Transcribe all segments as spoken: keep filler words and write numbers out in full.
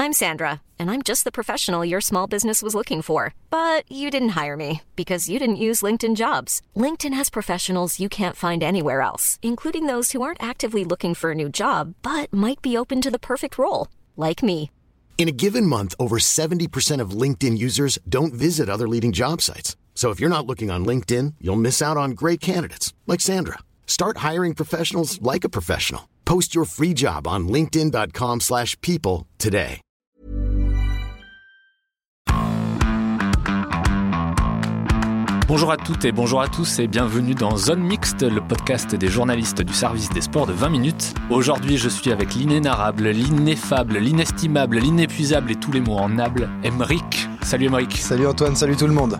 I'm Sandra, and I'm just the professional your small business was looking for. But you didn't hire me because you didn't use LinkedIn Jobs. LinkedIn has professionals you can't find anywhere else, including those who aren't actively looking for a new job, but might be open to the perfect role, like me. In a given month, over seventy percent of LinkedIn users don't visit other leading job sites. So if you're not looking on LinkedIn, you'll miss out on great candidates like Sandra. Start hiring professionals like a professional. Post your free job on linkedin.com slash people today. Bonjour à toutes et bonjour à tous et bienvenue dans Zone Mixte, le podcast des journalistes du service des sports de vingt minutes. Aujourd'hui, je suis avec l'inénarrable, l'ineffable, l'inestimable, l'inépuisable et tous les mots en able, Aymeric. Salut Aymeric. Salut Antoine, salut tout le monde.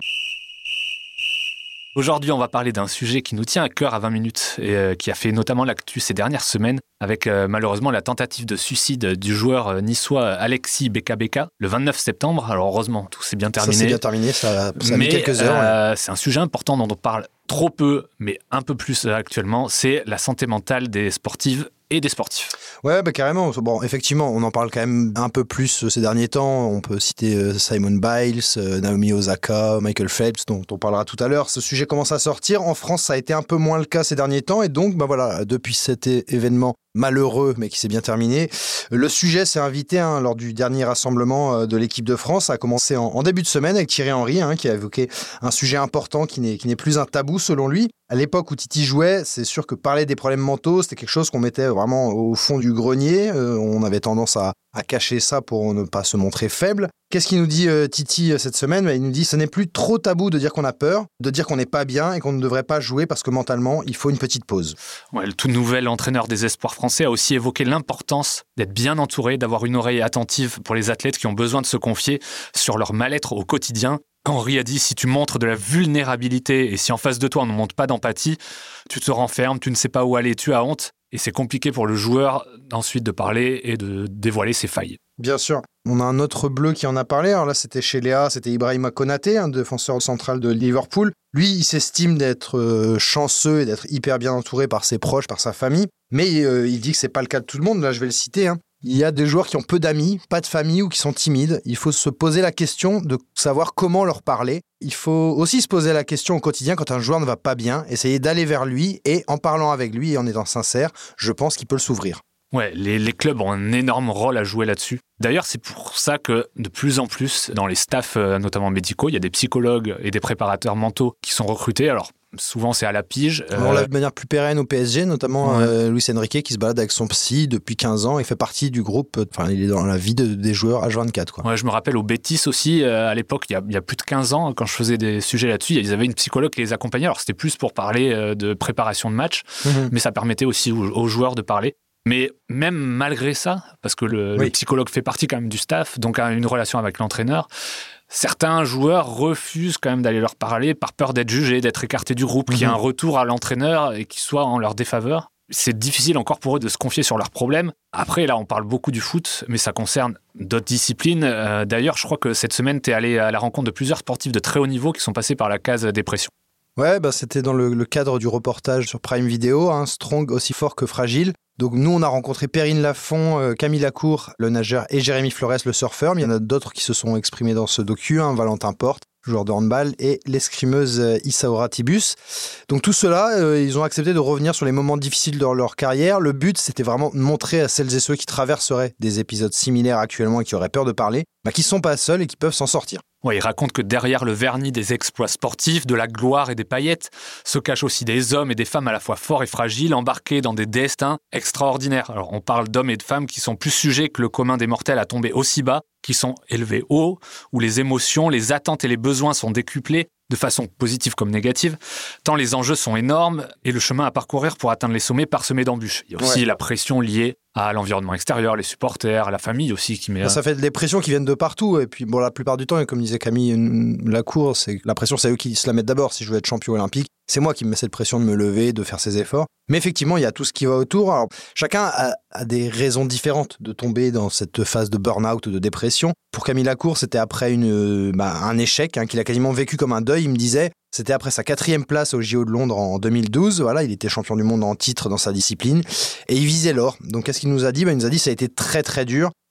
Aujourd'hui, on va parler d'un sujet qui nous tient à cœur à vingt minutes et euh, qui a fait notamment l'actu ces dernières semaines avec euh, malheureusement la tentative de suicide du joueur euh, niçois Alexis Beka Beka le vingt-neuf septembre. Alors heureusement, tout s'est bien terminé. Ça s'est bien terminé, ça, ça a mis quelques heures. Euh, ouais. C'est un sujet important dont on parle trop peu, mais un peu plus actuellement, c'est la santé mentale des sportives et des sportifs. Ouais, bah carrément. Bon, effectivement, on en parle quand même un peu plus ces derniers temps. On peut citer Simon Biles, Naomi Osaka, Michael Phelps, dont on parlera tout à l'heure. Ce sujet commence à sortir. En France, ça a été un peu moins le cas ces derniers temps. Et donc, bah voilà, depuis cet événement malheureux, mais qui s'est bien terminé, le sujet s'est invité hein, lors du dernier rassemblement de l'équipe de France. Ça a commencé en, en début de semaine avec Thierry Henry, hein, qui a évoqué un sujet important qui n'est, qui n'est plus un tabou selon lui. À l'époque où Titi jouait, c'est sûr que parler des problèmes mentaux, c'était quelque chose qu'on mettait vraiment au fond du grenier. Euh, on avait tendance à, à cacher ça pour ne pas se montrer faible. Qu'est-ce qu'il nous dit euh, Titi cette semaine ? Il nous dit que ce n'est plus trop tabou de dire qu'on a peur, de dire qu'on n'est pas bien et qu'on ne devrait pas jouer parce que mentalement, il faut une petite pause. Ouais, le tout nouvel entraîneur des espoirs français a aussi évoqué l'importance d'être bien entouré, d'avoir une oreille attentive pour les athlètes qui ont besoin de se confier sur leur mal-être au quotidien. Henry a dit, si tu montres de la vulnérabilité et si en face de toi on ne montre pas d'empathie, tu te renfermes, tu ne sais pas où aller, tu as honte. Et c'est compliqué pour le joueur ensuite de parler et de dévoiler ses failles. Bien sûr. On a un autre bleu qui en a parlé. Alors là, c'était chez Léa, c'était Ibrahima Konaté, un défenseur central de Liverpool. Lui, il s'estime d'être euh, chanceux et d'être hyper bien entouré par ses proches, par sa famille. Mais euh, il dit que c'est pas le cas de tout le monde. Là, je vais le citer. Hein. Il y a des joueurs qui ont peu d'amis, pas de famille ou qui sont timides. Il faut se poser la question de savoir comment leur parler. Il faut aussi se poser la question au quotidien quand un joueur ne va pas bien, essayer d'aller vers lui et en parlant avec lui et en étant sincère, je pense qu'il peut le s'ouvrir. Ouais, les, les clubs ont un énorme rôle à jouer là-dessus. D'ailleurs, c'est pour ça que de plus en plus, dans les staffs, notamment médicaux, il y a des psychologues et des préparateurs mentaux qui sont recrutés. Alors, souvent, c'est à la pige. Euh... On l'a de manière plus pérenne au P S G, notamment ouais. euh, Luis Enrique qui se balade avec son psy depuis quinze ans. Il fait partie du groupe, enfin, il est dans la vie de, des joueurs H vingt-quatre. Quoi. Ouais, je me rappelle au Betis aussi, euh, à l'époque, il y, a, il y a plus de quinze ans, quand je faisais des sujets là-dessus, ils avaient une psychologue qui les accompagnait. Alors, c'était plus pour parler euh, de préparation de match, mmh. mais ça permettait aussi aux, aux joueurs de parler. Mais même malgré ça, parce que le, oui. le psychologue fait partie quand même du staff, donc a une relation avec l'entraîneur, certains joueurs refusent quand même d'aller leur parler par peur d'être jugés, d'être écartés du groupe, mmh. qu'il y ait un retour à l'entraîneur et qu'il soit en leur défaveur. C'est difficile encore pour eux de se confier sur leurs problèmes. Après, là, on parle beaucoup du foot, mais ça concerne d'autres disciplines. Euh, d'ailleurs, je crois que cette semaine, tu es allé à la rencontre de plusieurs sportifs de très haut niveau qui sont passés par la case dépression. Ouais, bah c'était dans le, le cadre du reportage sur Prime Video, hein, Strong aussi fort que fragile. Donc nous, on a rencontré Perrine Lafont, euh, Camille Lacour, le nageur, et Jérémy Flores, le surfeur. Mais il y en a d'autres qui se sont exprimés dans ce docu, hein, Valentin Porte, joueur de handball, et l'escrimeuse euh, Issaora Tibus. Donc tout cela, euh, ils ont accepté de revenir sur les moments difficiles de leur carrière. Le but, c'était vraiment de montrer à celles et ceux qui traverseraient des épisodes similaires actuellement et qui auraient peur de parler, bah, qu'ils ne sont pas seuls et qu'ils peuvent s'en sortir. Ouais, il raconte que derrière le vernis des exploits sportifs, de la gloire et des paillettes, se cachent aussi des hommes et des femmes à la fois forts et fragiles, embarqués dans des destins extraordinaires. Alors, on parle d'hommes et de femmes qui sont plus sujets que le commun des mortels à tomber aussi bas, qui sont élevés haut, où les émotions, les attentes et les besoins sont décuplés, de façon positive comme négative, tant les enjeux sont énormes et le chemin à parcourir pour atteindre les sommets parsemé d'embûches. Il y a aussi ouais. la pression liée à l'environnement extérieur, les supporters, à la famille aussi qui met... Ben, ça fait des pressions qui viennent de partout et puis bon, la plupart du temps, et comme disait Camille Lacour, c'est, la pression c'est eux qui se la mettent d'abord. Si je veux être champion olympique, c'est moi qui me mets cette pression de me lever, de faire ces efforts. Mais effectivement, il y a tout ce qui va autour. Alors, chacun a, a des raisons différentes de tomber dans cette phase de burn-out ou de dépression. Pour Camille Lacour, c'était après une, bah, un échec hein, qu'il a quasiment vécu comme un deuil. Il me disait, c'était après sa quatrième place au J O de Londres en deux mille douze. Voilà, il était champion du monde en titre dans sa discipline et il visait l'or. Donc, qu'est-ce qu'il nous a dit ? Ben, il nous a dit que ça a été très très dur.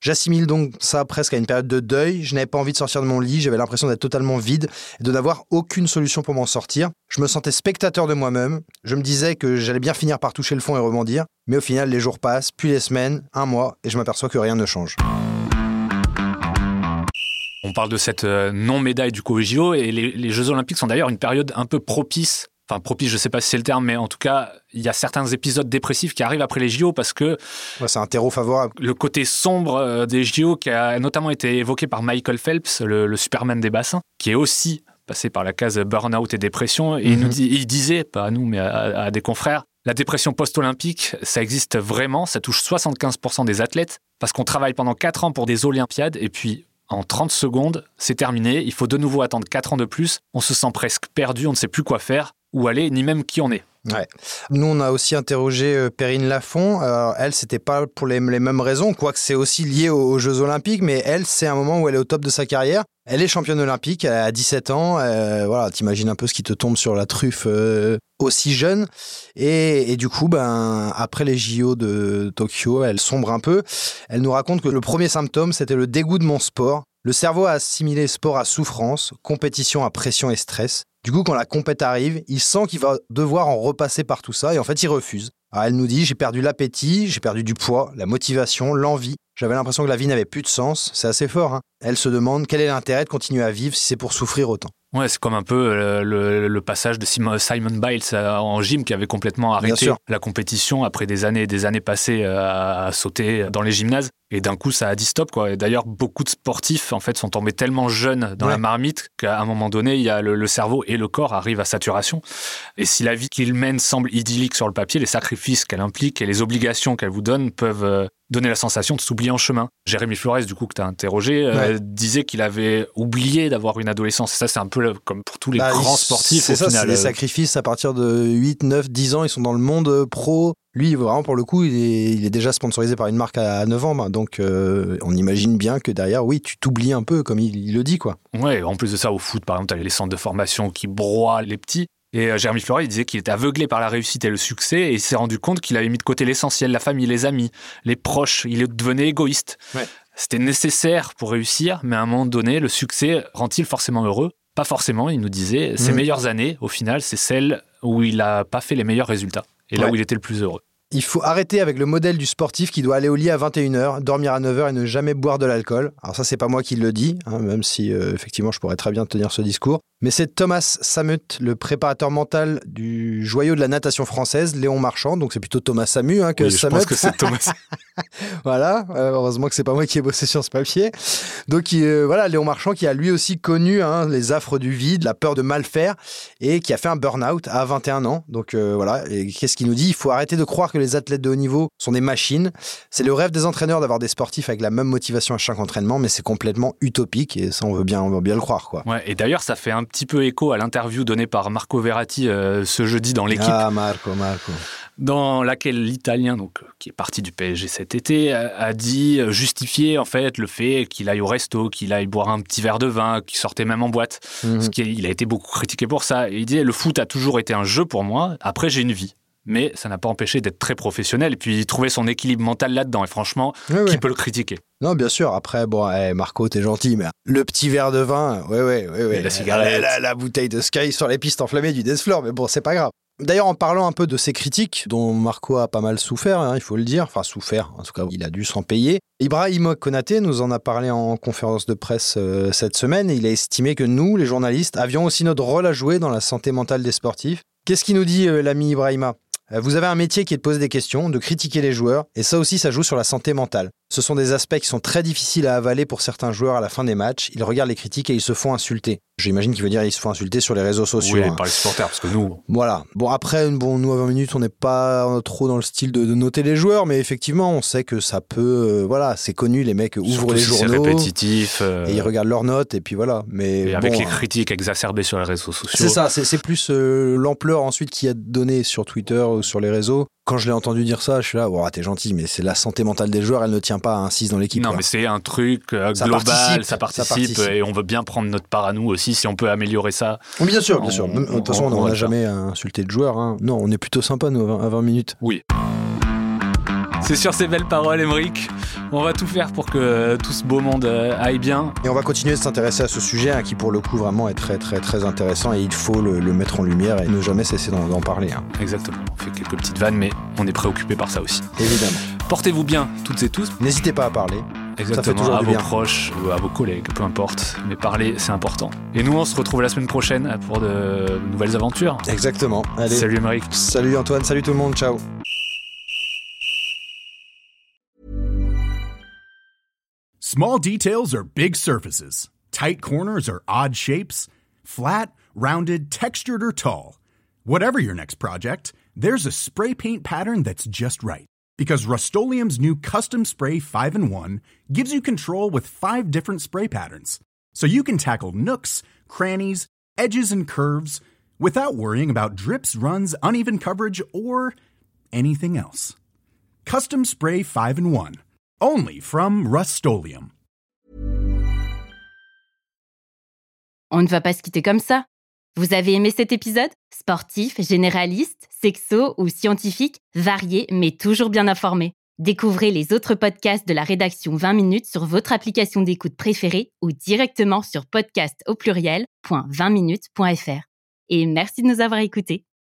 J'assimile donc ça presque à une période de deuil. Je n'avais pas envie de sortir de mon lit, j'avais l'impression d'être totalement vide et de n'avoir aucune solution pour m'en sortir. Je me sentais spectateur de moi-même. Je me disais que j'allais bien finir par toucher le fond et rebondir. Mais au final, les jours passent, puis les semaines, un mois, et je m'aperçois que rien ne change. On parle de cette non-médaille du coup aux J O et les, les Jeux Olympiques sont d'ailleurs une période un peu propice. Enfin, propice, je ne sais pas si c'est le terme, mais en tout cas, il y a certains épisodes dépressifs qui arrivent après les J O parce que... Ouais, c'est un terreau favorable. Le côté sombre des J O qui a notamment été évoqué par Michael Phelps, le, le Superman des bassins, qui est aussi passé par la case burn-out et dépression. Et mm-hmm. il, nous dit, il disait, pas à nous, mais à, à des confrères, la dépression post-olympique, ça existe vraiment, ça touche soixante-quinze pour cent des athlètes parce qu'on travaille pendant quatre ans pour des Olympiades et puis... En trente secondes, c'est terminé. Il faut de nouveau attendre quatre ans de plus. On se sent presque perdu, on ne sait plus quoi faire, où aller, ni même qui on est. Ouais. Nous, on a aussi interrogé euh, Perrine Lafont. Alors, elle, c'était pas pour les, les mêmes raisons, quoique c'est aussi lié aux, aux Jeux Olympiques, mais elle, c'est un moment où elle est au top de sa carrière. Elle est championne olympique, elle a dix-sept ans. Euh, voilà, t'imagines un peu ce qui te tombe sur la truffe euh, aussi jeune. Et, et du coup, ben, après les J O de Tokyo, elle sombre un peu. Elle nous raconte que le premier symptôme, c'était le dégoût de mon sport. Le cerveau a assimilé sport à souffrance, compétition à pression et stress. Du coup, quand la compète arrive, il sent qu'il va devoir en repasser par tout ça et en fait, il refuse. Alors, elle nous dit « J'ai perdu l'appétit, j'ai perdu du poids, la motivation, l'envie. J'avais l'impression que la vie n'avait plus de sens. » C'est assez fort. Hein. Elle se demande quel est l'intérêt de continuer à vivre si c'est pour souffrir autant. Ouais, c'est comme un peu euh, le, le passage de Simon Biles euh, en gym qui avait complètement arrêté la compétition après des années et des années passées euh, à, à sauter dans les gymnases. Et d'un coup, ça a dit stop, quoi. Et d'ailleurs, beaucoup de sportifs, en fait, sont tombés tellement jeunes dans ouais. la marmite qu'à un moment donné, il y a le, le cerveau et le corps arrivent à saturation. Et si la vie qu'ils mènent semble idyllique sur le papier, les sacrifices qu'elle implique et les obligations qu'elle vous donne peuvent euh, donner la sensation de s'oublier en chemin. Jérémy Flores, du coup, que tu as interrogé, euh, ouais. disait qu'il avait oublié d'avoir une adolescence. Et ça, c'est un peu le, comme pour tous les bah, grands sportifs. C'est au ça, final, c'est des euh... sacrifices à partir de huit, neuf, dix ans. Ils sont dans le monde pro. Lui, vraiment, pour le coup, il est, il est déjà sponsorisé par une marque à neuf ans. Donc, euh, on imagine bien que derrière, oui, tu t'oublies un peu, comme il, il le dit, quoi. Ouais, en plus de ça, au foot, par exemple, tu as les centres de formation qui broient les petits. Et euh, Jérémy Flores, il disait qu'il était aveuglé par la réussite et le succès et il s'est rendu compte qu'il avait mis de côté l'essentiel, la famille, les amis, les proches. Il devenait égoïste. Ouais. C'était nécessaire pour réussir, mais à un moment donné, le succès rend-il forcément heureux ? Pas forcément, il nous disait. Ses mmh. meilleures années, au final, c'est celles où il n'a pas fait les meilleurs résultats. Et là ouais. où il était le plus heureux. Il faut arrêter avec le modèle du sportif qui doit aller au lit à vingt et une heures, dormir à neuf heures et ne jamais boire de l'alcool. Alors ça, c'est pas moi qui le dis, hein, même si euh, effectivement je pourrais très bien tenir ce discours. Mais c'est Thomas Samut, le préparateur mental du joyau de la natation française, Léon Marchand. Donc c'est plutôt Thomas Samu hein, que oui, Samut. Je pense que c'est Thomas. Voilà, euh, heureusement que c'est pas moi qui ai bossé sur ce papier. Donc euh, voilà, Léon Marchand qui a lui aussi connu hein, les affres du vide, la peur de mal faire et qui a fait un burn-out à vingt et un ans. Donc euh, voilà, et qu'est-ce qu'il nous dit ? Il faut arrêter de croire que les athlètes de haut niveau sont des machines. C'est le rêve des entraîneurs d'avoir des sportifs avec la même motivation à chaque entraînement, mais c'est complètement utopique et ça on veut bien, on veut bien le croire, quoi. Ouais, et d'ailleurs ça fait un petit peu écho à l'interview donnée par Marco Verratti euh, ce jeudi dans l'équipe. Ah Marco, Marco. Dans laquelle l'Italien, donc, qui est parti du P S G cet été, a dit justifier en fait le fait qu'il aille au resto, qu'il aille boire un petit verre de vin, qu'il sortait même en boîte. Mmh. Parce qu'il a été beaucoup critiqué pour ça. Et il disait, le foot a toujours été un jeu pour moi, après j'ai une vie. Mais ça n'a pas empêché d'être très professionnel et puis trouver son équilibre mental là-dedans. Et franchement, oui, qui oui. peut le critiquer ? Non, bien sûr. Après, bon, hey, Marco, t'es gentil, mais le petit verre de vin, ouais, ouais, ouais, ouais. La cigarette. La, la, la bouteille de Sky sur les pistes enflammées du dance floor, mais bon, c'est pas grave. D'ailleurs, en parlant un peu de ces critiques, dont Marco a pas mal souffert, hein, il faut le dire, enfin souffert, en tout cas, il a dû s'en payer. Ibrahima Konaté nous en a parlé en conférence de presse euh, cette semaine, et il a estimé que nous, les journalistes, avions aussi notre rôle à jouer dans la santé mentale des sportifs. Qu'est-ce qu'il nous dit, euh, l'ami Ibrahima ? Vous avez un métier qui est de poser des questions, de critiquer les joueurs, et ça aussi, ça joue sur la santé mentale. Ce sont des aspects qui sont très difficiles à avaler pour certains joueurs à la fin des matchs. Ils regardent les critiques et ils se font insulter. J'imagine qu'il veut dire qu'ils se font insulter sur les réseaux sociaux. Oui, hein. par les supporters, parce que nous... Voilà. Bon, après, bon, nous, à vingt minutes, on n'est pas trop dans le style de, de noter les joueurs, mais effectivement, on sait que ça peut... Euh, voilà, c'est connu, les mecs ouvrent Surtout les si journaux... c'est répétitif. Euh... Et ils regardent leurs notes, et puis voilà. Mais et bon, avec les hein. critiques exacerbées sur les réseaux sociaux. C'est ça, c'est, c'est plus euh, l'ampleur ensuite qu'il y a donné sur Twitter ou sur les réseaux. Quand je l'ai entendu dire ça, je suis là, oh, t'es gentil, mais c'est la santé mentale des joueurs, elle ne tient pas à un six dans l'équipe. Non, quoi. mais c'est un truc euh, ça global, participe, ça, participe, ça participe, et on veut bien prendre notre part à nous aussi, si on peut améliorer ça. Bien sûr, bien on, sûr. De toute façon, on n'a on jamais insulté de joueurs. Hein. Non, on est plutôt sympa, nous, à vingt minutes. Oui. C'est sur ces belles paroles, Aymeric. On va tout faire pour que tout ce beau monde aille bien. Et on va continuer de s'intéresser à ce sujet hein, qui, pour le coup, vraiment est très, très, très intéressant et il faut le, le mettre en lumière et ne jamais cesser d'en, d'en parler. Hein. Exactement. On fait quelques petites vannes, mais on est préoccupé par ça aussi. Évidemment. Portez-vous bien, toutes et tous. N'hésitez pas à parler. Exactement, ça fait toujours à du vos bien. proches ou à vos collègues, peu importe. Mais parler, c'est important. Et nous, on se retrouve la semaine prochaine pour de nouvelles aventures. Exactement. Allez. Salut Aymeric. Salut Antoine, salut tout le monde, ciao. Small details are big surfaces. Tight corners are odd shapes. Flat, rounded, textured, or tall. Whatever your next project, there's a spray paint pattern that's just right. Because Rust-Oleum's new Custom Spray five in one gives you control with five different spray patterns. So you can tackle nooks, crannies, edges, and curves without worrying about drips, runs, uneven coverage, or anything else. Custom Spray five in one. Only from Rust-Oleum. On ne va pas se quitter comme ça. Vous avez aimé cet épisode ? Sportif, généraliste, sexo ou scientifique, varié mais toujours bien informé. Découvrez les autres podcasts de la rédaction vingt minutes sur votre application d'écoute préférée ou directement sur podcast au pluriel point vingt minutes point f r. Et merci de nous avoir écoutés.